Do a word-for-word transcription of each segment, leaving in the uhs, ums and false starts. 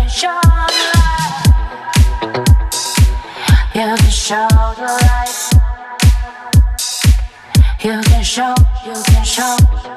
show the light. You can show the light. You can show, you can show.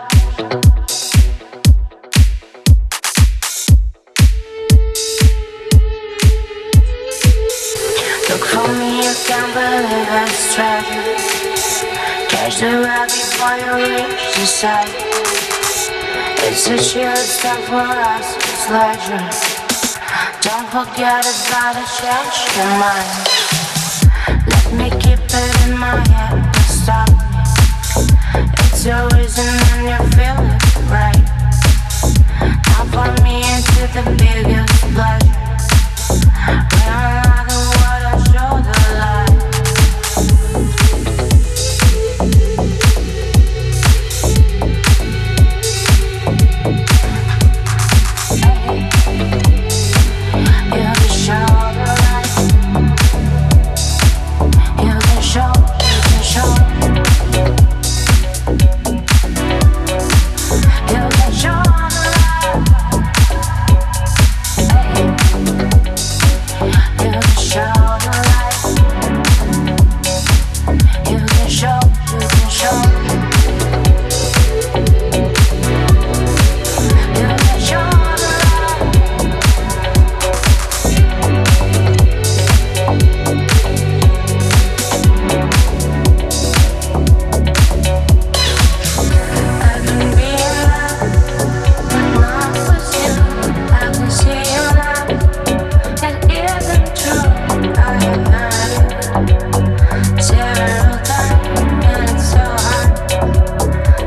Look for me, you can't believe it's treasure. Catch the ride before you reach the side. It's a sheer step for us, it's leisure. Don't forget it's gotta change your mind. Let me keep it in my head, don't stop me. It's a reason when you feel it right. Now for me into the biggest pleasure. Realize the world and show the light.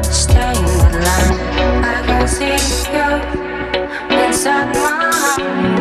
Inside my heart.